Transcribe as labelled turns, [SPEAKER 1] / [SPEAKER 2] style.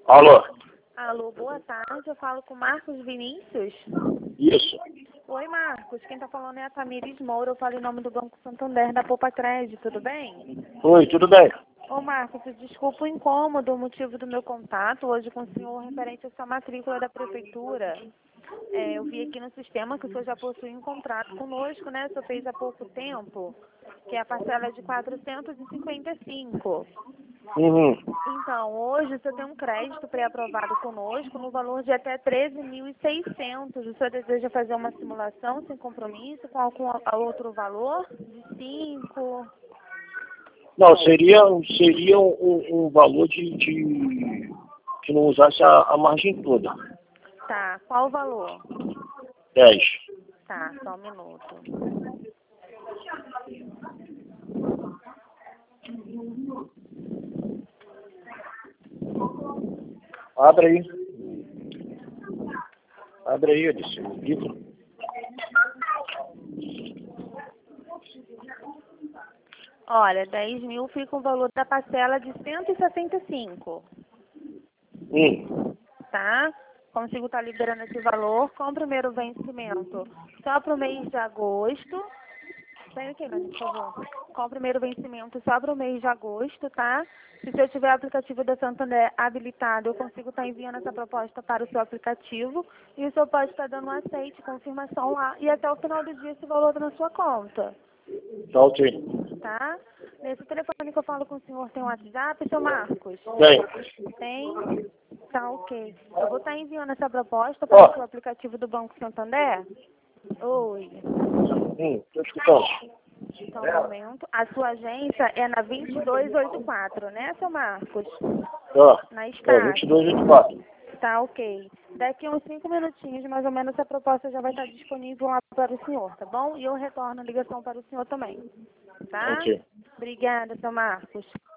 [SPEAKER 1] Alô?
[SPEAKER 2] Alô, boa tarde. Eu falo com Marcos Vinícius.
[SPEAKER 1] Isso.
[SPEAKER 2] Oi, Marcos. Quem tá falando é a Tamires Moura. Eu falo em nome do Banco Santander da Poupa Crédito, tudo bem?
[SPEAKER 1] Oi, tudo bem?
[SPEAKER 2] Ô, Marcos, desculpa o incômodo, o motivo do meu contato hoje com o senhor referente a essa matrícula da Prefeitura. Eu vi aqui no sistema que o senhor já possui um contrato conosco, né? O senhor fez há pouco tempo, que é a parcela de 455.
[SPEAKER 1] Uhum.
[SPEAKER 2] Então, hoje o senhor tem um crédito pré-aprovado conosco no valor de até 13.600. O senhor deseja fazer uma simulação sem compromisso com algum outro valor? De 5?
[SPEAKER 1] Não, seria um valor que não usasse a margem toda.
[SPEAKER 2] Tá, qual o valor?
[SPEAKER 1] 10.
[SPEAKER 2] Tá, só um minuto.
[SPEAKER 1] Abre aí. Abre aí, Alice, o livro.
[SPEAKER 2] Olha, 10 mil fica o valor da parcela de 165. Tá? Consigo estar liberando esse valor com o primeiro vencimento só para o mês de agosto. Vem aqui, Nani, por favor. Com o primeiro vencimento só para o mês de agosto, tá? Se eu tiver o aplicativo da Santander habilitado, eu consigo estar enviando essa proposta para o seu aplicativo e o senhor pode estar dando um aceite, confirmação lá e até o final do dia esse valor está na sua conta.
[SPEAKER 1] Tá ok.
[SPEAKER 2] Tá? Nesse telefone que eu falo com o senhor tem um WhatsApp, seu Marcos?
[SPEAKER 1] Tem.
[SPEAKER 2] Tem? Tá, ok. Eu vou estar enviando essa proposta para o seu aplicativo do Banco Santander. Oi.
[SPEAKER 1] Tô escutando.
[SPEAKER 2] Só um momento. A sua agência é na 2284, né, seu Marcos?
[SPEAKER 1] Tá.
[SPEAKER 2] Na
[SPEAKER 1] É,
[SPEAKER 2] Estácio.
[SPEAKER 1] 2284.
[SPEAKER 2] Tá, ok. Daqui uns 5 minutinhos, mais ou menos, essa proposta já vai estar disponível lá para o senhor, tá bom? E eu retorno a ligação para o senhor também. Tá?
[SPEAKER 1] Ok.
[SPEAKER 2] Obrigada, seu Marcos.